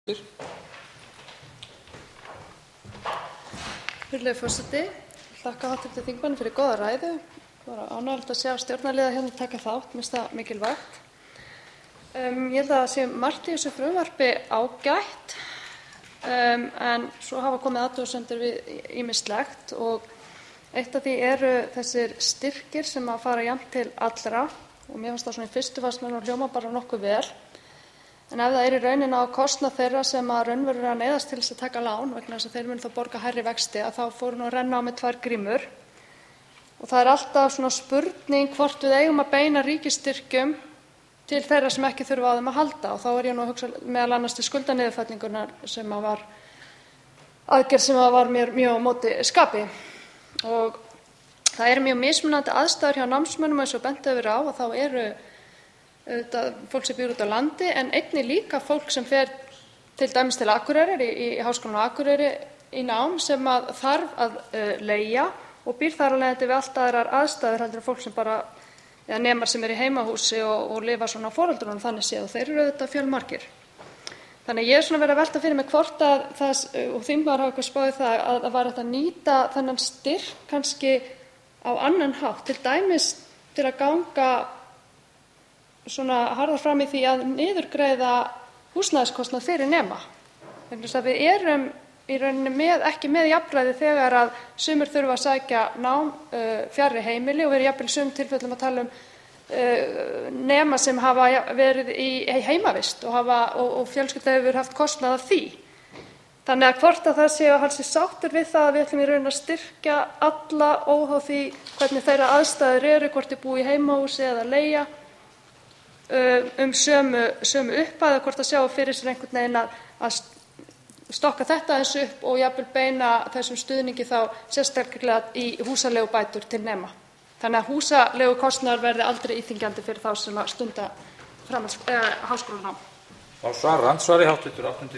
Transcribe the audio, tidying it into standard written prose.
Virðulegur forseti. Þakka hv. þingmanni fyrir góða ræðu. Það var ánægjulegt að sjá stjórnarliða hérna taka þátt, mér finnst það mikilvægt. Ég held að það sé margt í þessu frumvarpi ágætt, en svo hafa komið athugasemdir við ýmislegt og eitt af því eru þessir styrkir sem að fara jafnt til allra og mér finnst það svona í fyrstu fannst mér hljóma bara nokkuð vel. En ef það er í rauninni á kostnað þeirra sem að raunverulega neyðast til þess að taka lán vegna þess að þeir munu þá borga hærri vexti, að þá fóru nú að renna á með tvær grímur. Og það er alltaf svona spurning hvort við eigum að beina ríkisstyrkjum til þeirra sem ekki þurfa á þeim að halda. Og þá er ég nú að hugsa meðal annars til skuldaniðurfellingunnar sem að var aðgerð sem að var mér mjög á móti skapi. Og það eru mjög mismunandi aðstæður hjá námsmönnum eins og bent hefur verið á, og þá eru fólk sem býr úti á landi en einnig líka fólk sem fer til dæmis til Akureyrar í Háskólanum á Akureyri í nám sem að þarf að leigja og býr þar af leiðandi við allt aðrar aðstæður heldur en fólk sem bara eða nemar sem eru í heimahúsi og lifa svona á foreldrunum þannig séð, og þeir eru auðvitað fjölmargir. Þannig ég er svona verið að velta fyrir mig hvort að það, og þingmaður hafa eitthvað spáð í það, að það var hægt að nýta þennan styrk kannski á annan hátt, til dæmis til að ganga svona harðar fram í því að niðurgreiða húsnæðiskostnað fyrir nema. Vegna þess að við erum í rauninni ekki með jafnræði þegar að sumir þurfa að sækja nám fjarri heimili og við erum jafnvel í sumum tilfellum að tala nema sem hafa verið í heimavist og fjölskylda hefur haft kostnað af því. Þannig að hvort að það sé að hann sé sáttur við það að við ætlum í rauninni að styrkja alla óháð því hvernig þeirra aðstæður eru, hvort þau búa í heimahúsi eða leigja sömu upphæð, hvort að sjá fyrir sér einhvern veginn að stokka þetta aðeins upp og jafnvel beina þessum stuðningi þá sérstaklega í húsaleigubætur til nema. Þannig að húsaleigukostnaður verði aldrei íþyngjandi fyrir þá sem að stunda háskólanám. Þá svarar andsvari hv. 8.